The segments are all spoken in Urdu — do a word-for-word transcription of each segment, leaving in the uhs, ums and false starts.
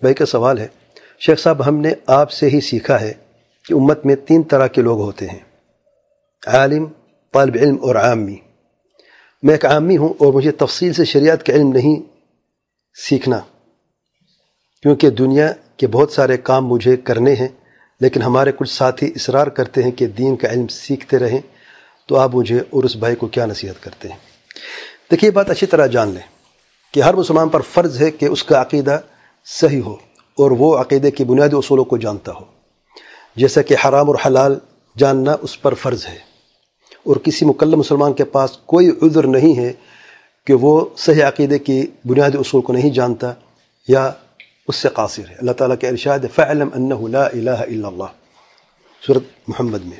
بھائی کا سوال ہے، شیخ صاحب ہم نے آپ سے ہی سیکھا ہے کہ امت میں تین طرح کے لوگ ہوتے ہیں، عالم، طالب علم اور عامی۔ میں ایک عامی ہوں اور مجھے تفصیل سے شریعت کا علم نہیں سیکھنا، کیونکہ دنیا کے بہت سارے کام مجھے کرنے ہیں، لیکن ہمارے کچھ ساتھی اصرار کرتے ہیں کہ دین کا علم سیکھتے رہیں، تو آپ مجھے اور اس بھائی کو کیا نصیحت کرتے ہیں؟ دیکھیے، بات اچھی طرح جان لیں کہ ہر مسلمان پر فرض ہے کہ اس کا عقیدہ صحیح ہو اور وہ عقیدے کی بنیادی اصولوں کو جانتا ہو، جیسا کہ حرام اور حلال جاننا اس پر فرض ہے، اور کسی مکلف مسلمان کے پاس کوئی عذر نہیں ہے کہ وہ صحیح عقیدے کی بنیادی اصول کو نہیں جانتا یا اس سے قاصر ہے۔ اللہ تعالیٰ کا ارشاد ہے فَاعْلَمْ أَنَّهُ لَا إِلَهَ إِلَّا اللَّهُ، سورۃ محمد میں۔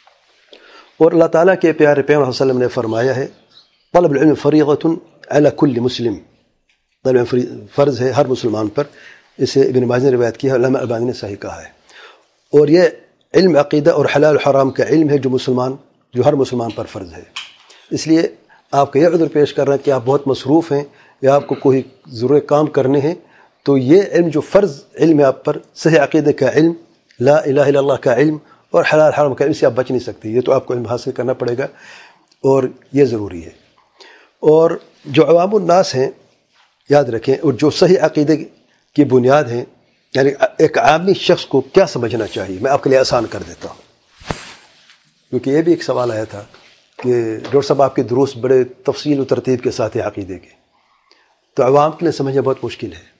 اور اللہ تعالیٰ کے پیارے پیغمبر صلی اللہ علیہ وسلم نے فرمایا ہے طلب العلم فریضۃ علی کل مسلم، طلب علم فرض ہے ہر مسلمان پر، اسے ابن ماجہ نے روایت کی ہے، علامہ البانی نے صحیح کہا ہے۔ اور یہ علم عقیدہ اور حلال و حرام کا علم ہے جو مسلمان جو ہر مسلمان پر فرض ہے۔ اس لیے آپ کا یہ عذر پیش کر رہا ہے کہ آپ بہت مصروف ہیں یا آپ کو کوئی ضروری کام کرنے ہیں، تو یہ علم جو فرض علم ہے آپ پر، صحیح عقیدے کا علم، لا الہ الا اللہ کا علم اور حلال حرام کا علم سے آپ بچ نہیں سکتے، یہ تو آپ کو علم حاصل کرنا پڑے گا اور یہ ضروری ہے۔ اور جو عوام الناس ہیں، یاد رکھیں، اور جو صحیح عقیدے کی بنیاد ہیں، یعنی ایک عامی شخص کو کیا سمجھنا چاہیے، میں آپ کے لیے آسان کر دیتا ہوں، کیونکہ یہ بھی ایک سوال آیا تھا کہ ڈاکٹر صاحب آپ کے دروس بڑے تفصیل و ترتیب کے ساتھ ہیں عقیدے کے، تو عوام کے لیے سمجھنا بہت مشکل ہے۔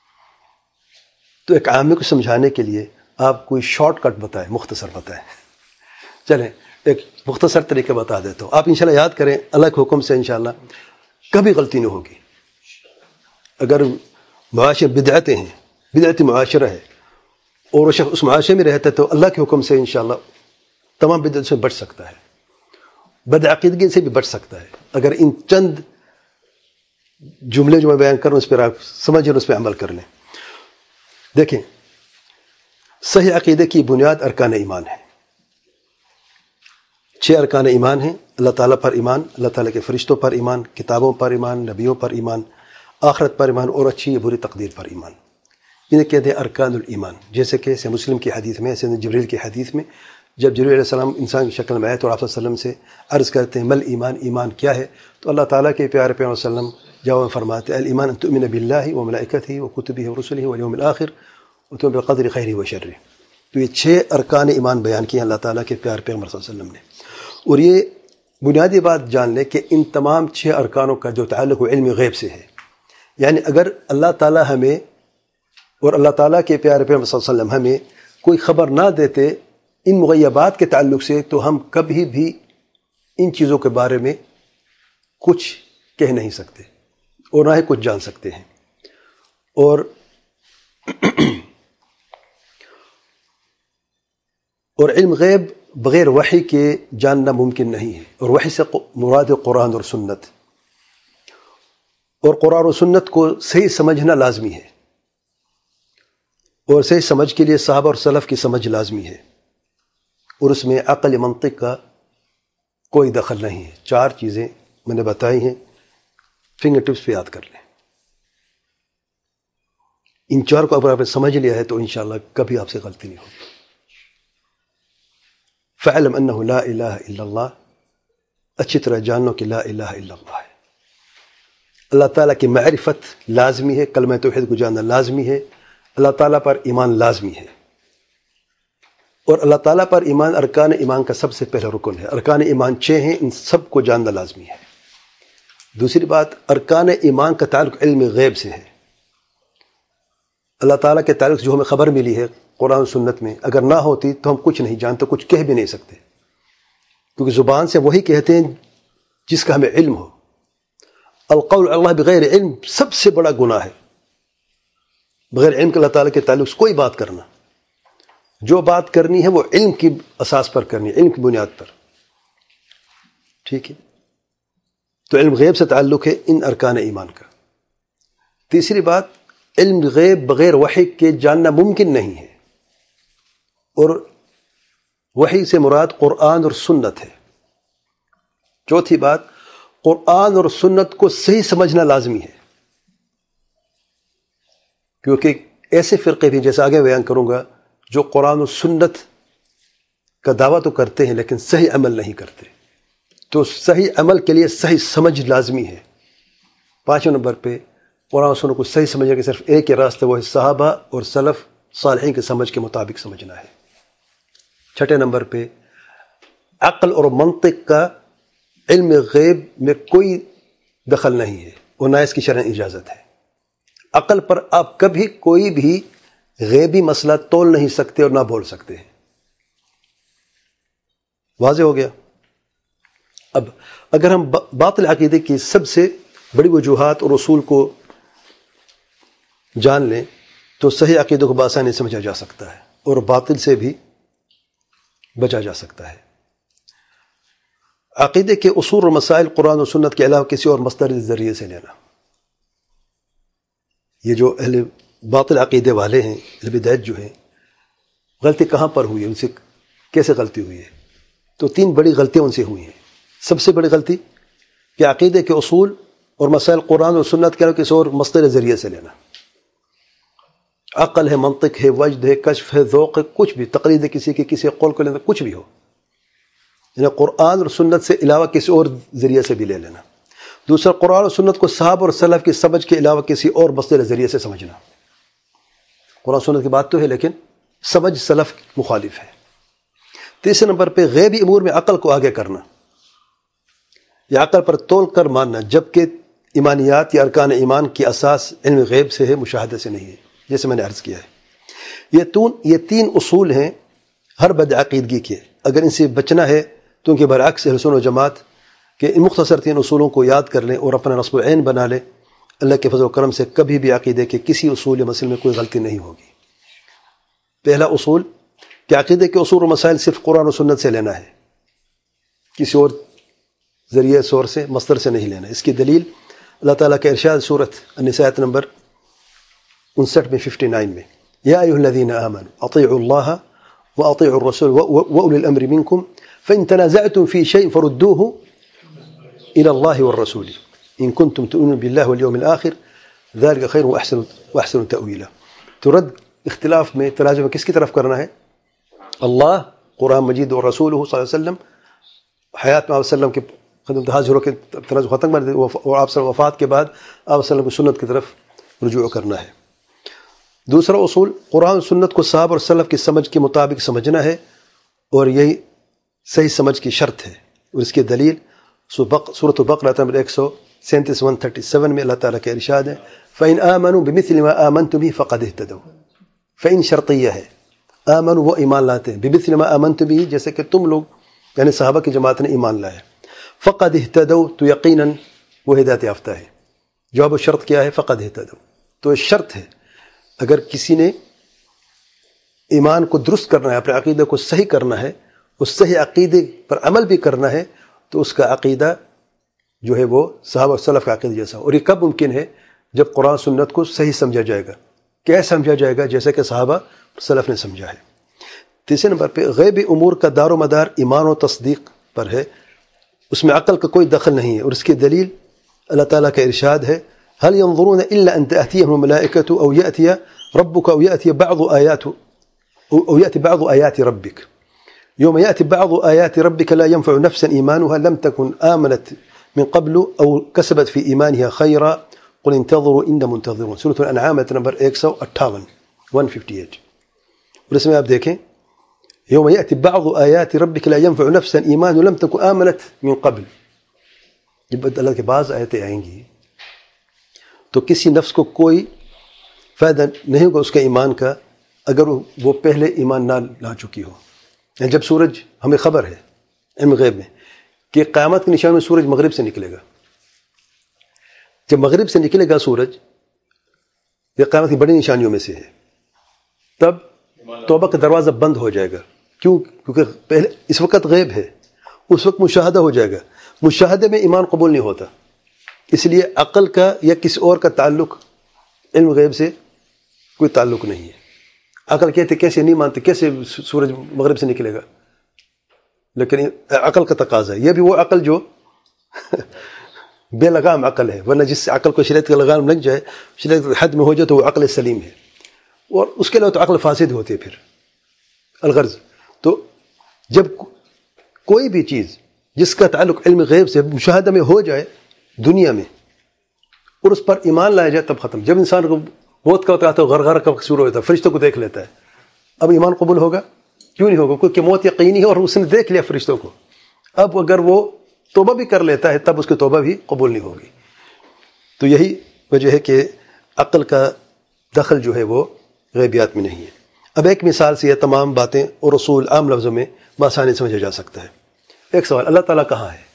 تو ایک عامی کو سمجھانے کے لیے آپ کوئی شارٹ کٹ بتائیں، مختصر بتائیں۔ چلیں ایک مختصر طریقہ بتا دیتا ہوں، آپ انشاءاللہ یاد کریں، اللہ کے حکم سے انشاءاللہ کبھی غلطی نہیں ہوگی۔ اگر معاشرے بدعتیں ہیں، بدعتی معاشرہ ہے، اور وہ شخص اس معاشرے میں رہتا ہے، تو اللہ کے حکم سے انشاءاللہ تمام بدعت سے بچ سکتا ہے، بدعقیدگی سے بھی بچ سکتا ہے، اگر ان چند جملے جو میں بیان کروں اس پر آپ سمجھیں اور اس پہ عمل کر لیں۔ دیکھیں، صحیح عقیدے کی بنیاد ارکان ایمان ہے، چھ ارکان ایمان ہیں، اللہ تعالیٰ پر ایمان، اللہ تعالیٰ کے فرشتوں پر ایمان، کتابوں پر ایمان، نبیوں پر ایمان، آخرت پر ایمان اور اچھی یا بری تقدیر پر ایمان۔ انہیں کہتے ہیں ارکان الایمان، جیسے کہ سے مسلم کی حدیث میں، سے جبریل کی حدیث میں، جب جبریل علیہ السلام انسان کی شکل میں آئے تو آپ صلی اللہ علیہ وسلم سے عرض کرتے ہیں مل ایمان، ایمان کیا ہے؟ تو اللہ تعالیٰ کے پیارے پیغمبر صلی اللہ علیہ وسلم جواب فرماتے ہیں الایمان ان تؤمن باللہ وملائکتہ وکتبہ ورسلہ والیوم الآخر وتؤمن بالقدر خیرہ وشرہ۔ تو یہ چھ ارکان ایمان بیان کیے ہیں اللہ تعالیٰ کے پیارے پیغمبر صلی اللہ علیہ وسلم نے، اور یہ بنیادی بات جان لیں کہ ان تمام چھ ارکانوں کا جو تعلق علم غیب سے ہے، یعنی اگر اللہ تعالیٰ ہمیں اور اللہ تعالیٰ کے پیارے پیغمبر صلی اللہ علیہ وسلم ہمیں کوئی خبر نہ دیتے ان مغیبات کے تعلق سے، تو ہم کبھی بھی ان چیزوں کے بارے میں کچھ کہہ نہیں سکتے اور نہ ہی کچھ جان سکتے ہیں۔ اور اور علم غیب بغیر وحی کے جاننا ممکن نہیں ہے، اور وحی سے مراد قرآن اور سنت، اور قرآن و سنت کو صحیح سمجھنا لازمی ہے، اور صحیح سمجھ کے لیے صحابہ اور سلف کی سمجھ لازمی ہے، اور اس میں عقل منطق کا کوئی دخل نہیں ہے۔ چار چیزیں میں نے بتائی ہیں، فنگر ٹپس پہ یاد کر لیں، ان چار کو اگر آپ نے سمجھ لیا ہے تو انشاءاللہ کبھی آپ سے غلطی نہیں ہوگی۔ فَاعْلَمْ أَنَّهُ لَا إِلَهَ إِلَّا اللَّهُ، اچھی طرح جانو کہ لا الہ الا اللہ ہے، اللہ تعالیٰ کی معرفت لازمی ہے، کلمہ توحید کو جاننا لازمی ہے، اللہ تعالیٰ پر ایمان لازمی ہے، اور اللہ تعالیٰ پر ایمان ارکان ایمان کا سب سے پہلا رکن ہے۔ ارکان ایمان چھ ہیں، ان سب کو جاننا لازمی ہے۔ دوسری بات، ارکان ایمان کا تعلق علم غیب سے ہے، اللہ تعالیٰ کے تعلق جو ہمیں خبر ملی ہے قرآن و سنت میں، اگر نہ ہوتی تو ہم کچھ نہیں جانتے، کچھ کہہ بھی نہیں سکتے، کیونکہ زبان سے وہی کہتے ہیں جس کا ہمیں علم ہو۔ القول اللہ بغیر علم سب سے بڑا گناہ ہے، بغیر علم کے اللہ تعالیٰ کے تعلق سے کوئی بات کرنا، جو بات کرنی ہے وہ علم کی اساس پر کرنی ہے، علم کی بنیاد پر، ٹھیک ہے؟ تو علم غیب سے تعلق ہے ان ارکان ایمان کا۔ تیسری بات، علم غیب بغیر وحی کے جاننا ممکن نہیں ہے، اور وحی سے مراد قرآن اور سنت ہے۔ چوتھی بات، قرآن اور سنت کو صحیح سمجھنا لازمی ہے، کیونکہ ایسے فرقے بھی جیسے آگے بیان کروں گا جو قرآن و سنت کا دعویٰ تو کرتے ہیں لیکن صحیح عمل نہیں کرتے. تو صحیح عمل کے لیے صحیح سمجھ لازمی ہے. پانچویں نمبر پہ قرآن و سنت کو صحیح سمجھنے کے صرف ایک ہی راستہ وہ ہے صحابہ اور سلف صالحین کے سمجھ کے مطابق سمجھنا ہے. چھٹے نمبر پہ عقل اور منطق کا علم غیب میں کوئی دخل نہیں ہے اور نہ اس کی شرعی اجازت ہے. عقل پر آپ کبھی کوئی بھی غیبی مسئلہ تول نہیں سکتے اور نہ بول سکتے ہیں. واضح ہو گیا. اب اگر ہم باطل عقیدے کی سب سے بڑی وجوہات اور اصول کو جان لیں تو صحیح عقیدے کو بآسانی سمجھا جا سکتا ہے اور باطل سے بھی بچا جا سکتا ہے. عقیدے کے اصول اور مسائل قرآن و سنت کے علاوہ کسی اور مصدر کے ذریعے سے لینا. یہ جو اہل باطل عقیدے والے ہیں، اہل بدعت جو ہیں، غلطی کہاں پر ہوئی ہے، ان سے کیسے غلطی ہوئی ہے؟ تو تین بڑی غلطیاں ان سے ہوئی ہیں. سب سے بڑی غلطی کہ عقیدے کے اصول اور مسائل قرآن و سنت کے علاوہ کسی اور مصدر کے ذریعے سے لینا. عقل ہے، منطق ہے، وجد ہے، کشف ہے، ذوق ہے، کچھ بھی، تقلید ہے کسی کے کسی قول کو لینا، کچھ بھی ہو، یعنی قرآن اور سنت سے علاوہ کسی اور ذریعے سے بھی لے لینا. دوسرا، قرآن اور سنت کو صحابہ اور سلف کی سمجھ کے علاوہ کسی اور مصدر ذریعے سے سمجھنا. قرآن سنت کی بات تو ہے لیکن سمجھ سلف مخالف ہے. تیسرے نمبر پہ غیبی امور میں عقل کو آگے کرنا، یا عقل پر تول کر ماننا، جبکہ ایمانیات یا ارکان ایمان کی اساس علم غیب سے ہے، مشاہدے سے نہیں ہے، جیسے میں نے عرض کیا ہے. یہ تون یہ تین اصول ہیں ہر بد عقیدگی کے. اگر ان سے بچنا ہے تو ان کے برعکس اہل سنت و جماعت کہ ان مختصر تین اصولوں کو یاد کر لیں اور اپنا نصب عین بنا لیں. اللہ کے فضل و کرم سے کبھی بھی عقیدے کے کسی اصول یا مسئلے میں کوئی غلطی نہیں ہوگی. پہلا اصول کہ عقیدے کے اصول و مسائل صرف قرآن و سنت سے لینا ہے، کسی اور ذریعے سور سے مصدر سے نہیں لینا. اس کی دلیل اللہ تعالیٰ کا ارشاد سورۃ النساء آیت نمبر انسٹھ میں ففٹی نائن میں، یا ایھا الذین آمنوا اطیعوا اللہ واطیعوا الرسول واولی الامر منکم فان تنازعتم فی شیء فردوه الى اللہ والرسول ان کنتم تؤمنون باللہ والیوم الآخر ذلک خیر واحسن واحسن تأویلا. تو رد اختلاف میں تنازع میں کس کی طرف کرنا ہے؟ اللہ، قرآن مجید اور رسول صلی اللہ علیہ وسلم. حیات میں آپ وسلم کے خدمت حاضر ہو کے تنازع ختم کر دیں اور آپ صلی وفات کے بعد آپ وسلم کی سنت کی طرف رجوع کرنا ہے. دوسرا اصول قرآن سنت کو صحابہ اور سلف کی سمجھ کے مطابق سمجھنا ہے اور یہی صحیح سمجھ کی شرط ہے. اور اس کی دلیل سورۃ البقرہ نمبر ایک سو سینتیس ون تھرٹی سیون میں اللہ تعالیٰ کے ارشاد ہے فَإِنْ آمَنُوا بِمِثْلِ مَا آمَنْتُمْ بِهِ فَقَدِ اهْتَدَوْا. فَإِنْ شرطیہ ہے، آمن وہ ایمان لاتے ہیں، بِمِثْلِ مَا آمَنْتُمْ بِهِ جیسے کہ تم لوگ یعنی صحابہ کی جماعت نے ایمان لایا، فَقَدِ اهْتَدَوْا تو یقیناً وہ ہدایت یافتہ ہے. جواب شرط کیا ہے؟ فَقَدِ اهْتَدَوْا. تو شرط ہے اگر کسی نے ایمان کو درست کرنا ہے، اپنے عقیدے کو صحیح کرنا ہے، اس صحیح عقیدے پر عمل بھی کرنا ہے تو اس کا عقیدہ جو ہے وہ صحابہ اور سلف کا عقیدہ جیسا. اور یہ کب ممکن ہے؟ جب قرآن سنت کو صحیح سمجھا جائے گا. کیا سمجھا جائے گا؟ جیسے کہ صحابہ سلف نے سمجھا ہے. تیسرے نمبر پہ غیبی امور کا دار و مدار ایمان و تصدیق پر ہے، اس میں عقل کا کوئی دخل نہیں ہے. اور اس کی دلیل اللہ تعالیٰ کا ارشاد ہے هل ينظرون إلا أن تأتيهم الملائكة أو يأتي ربك أو يأتي بعض آيات أو يأتي بعض آيات ربك يوم يأتي بعض آيات ربك لا ينفع نفسا إيمانها لم تكن آمنت من قبل أو كسبت في إيمانها خيرا قل انتظروا إن منتظرون. سورة الأنعام نمبر ایک سو اٹھاون ون ففٹی ایٹ. اور اس میں آپ دیکھیں يوم يأتي بعض آيات ربك لا ينفع نفسا إيمانها لم تكن آمنت من قبل. جب اللہ کے بعض آیتیں آئیں گی تو کسی نفس کو کوئی فائدہ نہیں ہوگا اس کے ایمان کا اگر وہ پہلے ایمان نہ لا چکی ہو. یعنی جب سورج، ہمیں خبر ہے علم غیب میں کہ قیامت کی نشان میں سورج مغرب سے نکلے گا. جب مغرب سے نکلے گا سورج، یہ قیامت کی بڑی نشانیوں میں سے ہے، تب توبہ کا دروازہ بند ہو جائے گا. کیوں؟ کیونکہ پہلے اس وقت غیب ہے، اس وقت مشاہدہ ہو جائے گا. مشاہدے میں ایمان قبول نہیں ہوتا، اس لیے عقل کا یا کسی اور کا تعلق علم غیب سے کوئی تعلق نہیں ہے. عقل کہتے کیسے نہیں مانتے، کیسے سورج مغرب سے نکلے گا، لیکن عقل کا تقاضا ہے. یہ بھی وہ عقل جو بے لگام عقل ہے، ورنہ جس سے عقل کو شریعت کا لگام لگ جائے، شریعت حد میں ہو جائے تو وہ عقل سلیم ہے. اور اس کے علاوہ تو عقل فاسد ہوتی ہے. پھر الغرض تو جب کوئی بھی چیز جس کا تعلق علم غیب سے مشاہدہ میں ہو جائے دنیا میں اور اس پر ایمان لایا جائے تب ختم. جب انسان کو موت کا ہوتا ہے تو غرغر کا شروع ہوتا ہے, فرشتوں کو دیکھ لیتا ہے, اب ایمان قبول ہوگا؟ کیوں نہیں ہوگا؟ کیونکہ موت یقینی ہے اور اس نے دیکھ لیا فرشتوں کو. اب اگر وہ توبہ بھی کر لیتا ہے تب اس کی توبہ بھی قبول نہیں ہوگی. تو یہی وجہ ہے کہ عقل کا دخل جو ہے وہ غیبیات میں نہیں ہے. اب ایک مثال سے یہ تمام باتیں اور اصول عام لفظوں میں بآسانی سمجھا جا سکتا ہے. ایک سوال, اللہ تعالیٰ کہاں ہے؟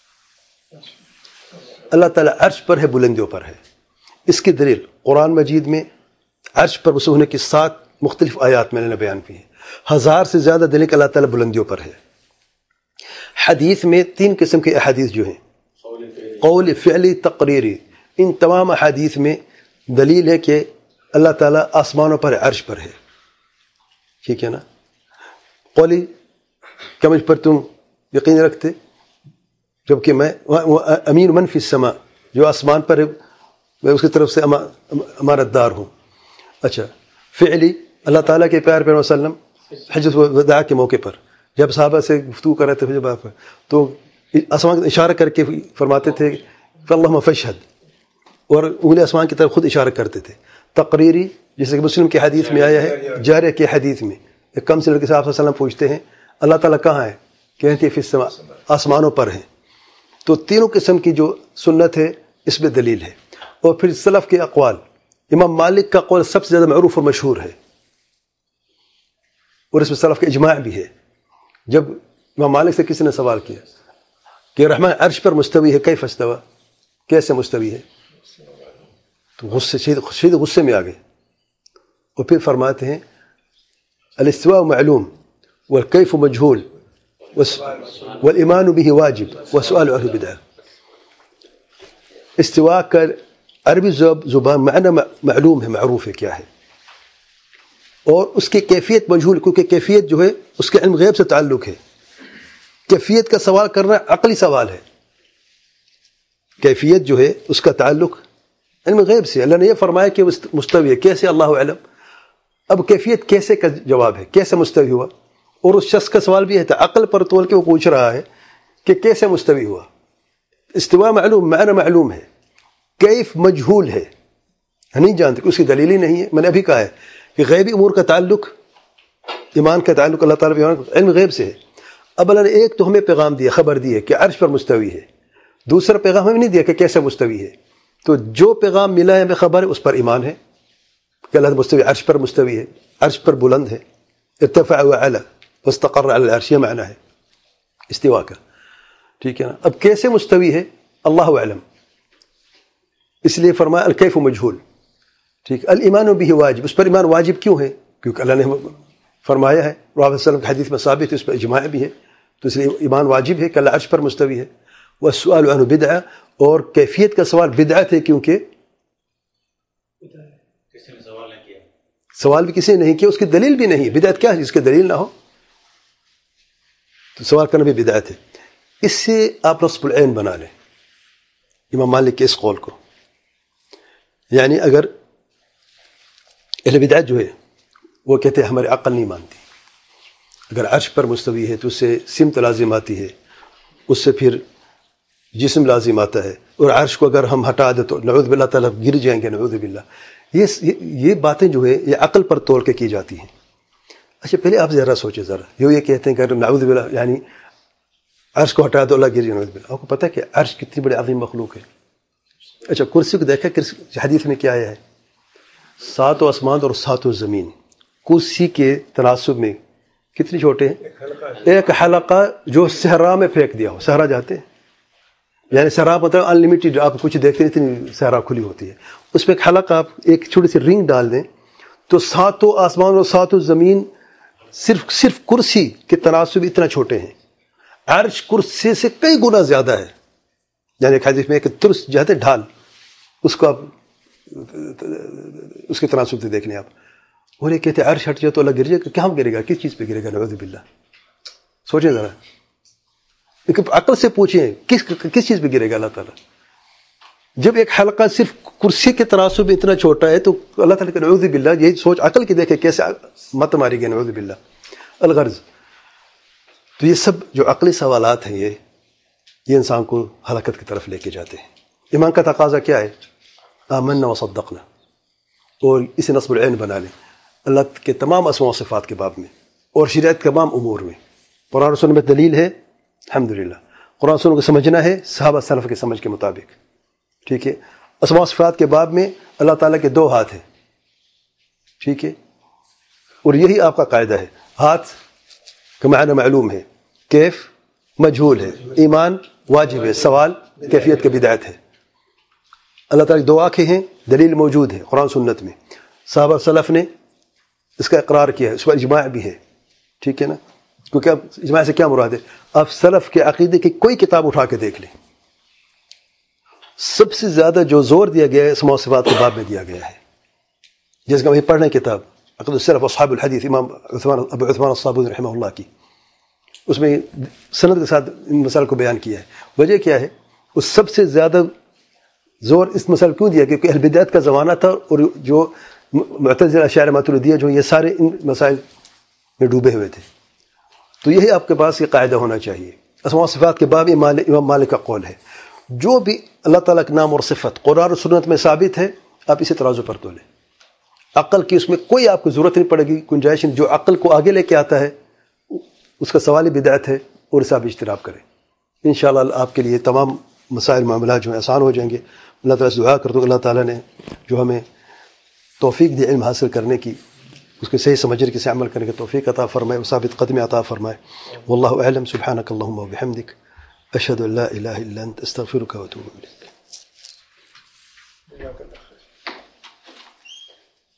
اللہ تعالیٰ عرش پر ہے, بلندیوں پر ہے. اس کی دلیل قرآن مجید میں عرش پر وصول ہونے کی سات مختلف آیات میں نے بیان کی ہیں. ہزار سے زیادہ دلیل کہ اللہ تعالیٰ بلندیوں پر ہے. حدیث میں تین قسم کے احادیث جو ہیں, قول, فعلی, تقریری, ان تمام احادیث میں دلیل ہے کہ اللہ تعالیٰ آسمانوں پر عرش پر ہے. ٹھیک ہے نا؟ قولی کیا مجھ پر تم یقین رکھتے, جبکہ میں امین من فی السماء, جو آسمان پر ہے میں اس کی طرف سے امانت دار ہوں. اچھا, فعلی, اللہ تعالیٰ کے پیار پیغمبر صلی اللہ علیہ وسلم حجۃ الوداع کے موقع پر جب صحابہ سے گفتگو کر رہے تھے جب آپ تو آسمان اشارہ کر کے فرماتے تھے اللہم فاشہد, اور انگلی آسمان کی طرف خود اشارہ کرتے تھے. تقریری, جیسے کہ مسلم کے حدیث میں آیا ہے, جارے کے حدیث میں ایک کم سے لڑکے سے آپ صلی اللہ علیہ وسلم پوچھتے ہیں اللہ تعالیٰ کہاں ہے؟ کہتے ہیں فی السماء, آسمانوں پر ہیں. تو تینوں قسم کی جو سنت ہے اس میں دلیل ہے. اور پھر سلف کے اقوال, امام مالک کا قول سب سے زیادہ معروف اور مشہور ہے, اور اس میں سلف کا اجماع بھی ہے. جب امام مالک سے کسی نے سوال کیا کہ رحمٰن عرش پر مستوی ہے, کیف استوى, کیسے مستوی ہے, تو غصے شدید غصے میں آ گئے. اور پھر فرماتے ہیں الاستواء معلوم والکیف مجہول والایمان به واجب والسؤال عنه بدعہ. استواء کا عربی زبان معنی معلوم ہے, معروف ہے کیا ہے, اور اس کی کیفیت مجہول, کیونکہ کیفیت جو ہے اس کے علم غیب سے تعلق ہے. کیفیت کا سوال کرنا عقلی سوال ہے. کیفیت جو ہے اس کا تعلق علم غیب سے. اللہ نے یہ فرمایا کہ مستوی ہے, کیسے اللہ علم. اب کیفیت کیسے کا جواب ہے, کیسے مستوی ہوا, اور اس شخص کا سوال بھی ہے عقل پر تول کے وہ پوچھ رہا ہے کہ کیسے مستوی ہوا. استواء معلوم, معنی معلوم ہے, کیف مجہول ہے, نہیں جانتے, اس کی دلیل ہی نہیں ہے. میں نے ابھی کہا ہے کہ غیبی امور کا تعلق, ایمان کا تعلق اللہ تعالیٰ علم غیب سے ہے. اب اللہ نے ایک تو ہمیں پیغام دیا, خبر دی ہے کہ عرش پر مستوی ہے, دوسرا پیغام ہمیں نہیں دیا کہ کیسے مستوی ہے. تو جو پیغام ملا ہے ہمیں خبر ہے, اس پر ایمان ہے کہ اللہ مستوی, عرش پر مستوی ہے, عرش پر بلند ہے. ارتفع وعلا واستقر علی العرش, یہ معنی ہے استواء کا. ٹھیک ہے نا؟ اب کیسے مستوی ہے اللہ اعلم, اس لیے فرمایا الکیف مجہول. ٹھیک, الایمان به واجب, اس پر ایمان واجب کیوں ہے؟ کیونکہ اللہ نے فرمایا ہے, رسول اللہ صلی اللہ علیہ وسلم کی حدیث میں ثابت ہے, اس پر اجماع بھی ہے, تو اس لیے ایمان واجب ہے کہ اللہ عرش پر مستوی ہے. والسؤال عنه بدعہ, اور کیفیت کا سوال بدعت ہے, کیونکہ کسی نے سوال نہیں کیا, سوال بھی کسی نے نہیں کیا, اس کی دلیل بھی نہیں. بدعت کیا ہے جس کی دلیل نہ ہو, تو سوال کرنا بھی بدعت ہے. اس سے آپ نصب العین بنا لیں امام مالک کے اس قول کو. یعنی اگر اہل بدعت جو ہے وہ کہتے ہیں ہماری عقل نہیں مانتی, اگر عرش پر مستوی ہے تو اس سے سمت لازم آتی ہے, اس سے پھر جسم لازم آتا ہے, اور عرش کو اگر ہم ہٹا دیں تو نعوذ باللہ تعالیٰ گر جائیں گے, نعوذ باللہ. یہ یہ باتیں جو ہے یہ عقل پر تول کے کی جاتی ہیں. اچھا پہلے آپ ذرا سوچیں ذرا, یہ یہ کہتے ہیں کہ نعوذ باللہ یعنی عرش کو ہٹا دو اللہ گر جائے, نعوذ باللہ. آپ کو پتہ ہے کہ عرش کتنی بڑی عظیم مخلوق ہے. اچھا کرسی کو دیکھا, حدیث میں کیا آیا ہے, سات و آسمان اور سات و زمین کرسی کے تناسب میں کتنے چھوٹے ہیں, ایک حلقہ جو صحرا میں پھینک دیا ہو. صحرا جاتے ہیں, یعنی صحرا مطلب ان لمیٹیڈ, آپ کچھ دیکھتے ہیں اتنی صحرا کھلی ہوتی ہے, اس پہ ایک حلقہ آپ ایک چھوٹی سی رنگ ڈال دیں تو ساتوں آسمان اور ساتوں زمین صرف صرف کرسی کے تناسب اتنا چھوٹے ہیں. عرش کرسی سے کئی گنا زیادہ ہے. یعنی ایک حدیث میں ایک ترس جاتے ڈھال, اس کو آپ اس کے تناسب سے دیکھ لیں آپ, اور یہ کہتے ہیں عرش ہٹ جائے تو اللہ گر جائے گا. کہاں گرے گا, کس چیز پہ گرے گا, نعوذ باللہ. سوچیں ذرا, عقل سے پوچھیں کس کس چیز پہ گرے گا اللہ تعالیٰ. جب ایک حلقہ صرف کرسی کے تناسب میں اتنا چھوٹا ہے تو اللہ تعالیٰ کہ نعوذ باللہ، یہی سوچ عقل کی دیکھے کیسے مت ماری گئی، نعوذ باللہ الغرض. تو یہ سب جو عقلی سوالات ہیں یہ یہ انسان کو ہلاکت کی طرف لے کے جاتے ہیں. ایمان کا تقاضا کیا ہے؟ آمنا و صدقنا، اور اسے نصب العین بنا لیں اللہ کے تمام اسماء و صفات کے باب میں اور شریعت کے تمام امور میں. قرآن و سنت میں دلیل ہے الحمدللہ، قرآن و سنت کو سمجھنا ہے صحابہ سلف کے سمجھ کے مطابق. ٹھیک ہے. اسماء و صفات کے باب میں اللہ تعالیٰ کے دو ہاتھ ہیں. ٹھیک ہے. اور یہی آپ کا قاعدہ ہے. ہاتھ کا معنی معلوم ہے، کیف مجہول ہے، ایمان واجب ہے، سوال کیفیت کی بدعت ہے. اللہ تعالیٰ کی دو آنکھیں ہیں، دلیل موجود ہے قرآن سنت میں، صحابہ سلف نے اس کا اقرار کیا ہے، اس پر اجماع بھی ہے. ٹھیک ہے نا. کیونکہ اب اجماع سے کیا مراد ہے؟ آپ سلف کے عقیدے کی کوئی کتاب اٹھا کے دیکھ لیں، سب سے زیادہ جو زور دیا گیا ہے اسماء و صفات کے باب میں دیا گیا ہے. جیسے کہ ہم پڑھ رہے ہیں کتاب عقد السلف اصحاب الحدیث امام عثمان ابو عثمان الصابونی رحمہ اللہ کی، اس میں سند کے ساتھ ان مسائل کو بیان کیا ہے. وجہ کیا ہے؟ اس سب سے زیادہ زور اس مسئلہ کیوں دیا؟ کیونکہ اہل بدعت کا زمانہ تھا، اور جو معتزلہ اشاعرہ ماتریدیہ جو یہ سارے ان مسائل میں ڈوبے ہوئے تھے. تو یہی آپ کے پاس یہ قاعدہ ہونا چاہیے. اسماء و صفات کے باب امام مالک کا قول ہے، جو بھی اللہ تعالیٰ کے نام اور صفت قرآن و سنت میں ثابت ہے آپ اسے ترازو پر تولیں. عقل کی اس میں کوئی آپ کو ضرورت نہیں پڑے گی، گنجائش نہیں. جو عقل کو آگے لے کے آتا ہے اس کا سوال بدعت ہے، اور اسے آپ اجتناب کریں. انشاءاللہ آپ کے لیے تمام مسائل معاملات جو ہیں آسان ہو جائیں گے. اللہ تعالیٰ سے دعا کرتا ہوں کہ اللہ تعالیٰ نے جو ہمیں توفیق دی علم حاصل کرنے کی، اس کے صحیح سمجھنے کے عمل کرنے کی توفیق عطا فرمائے، اور ثابت قدمی عطا فرمائے. واللہ اعلم. سبحانک اللہم و بحمدک، اشہد ان لا الہ الا انت، استغفرک و اتوب الیک.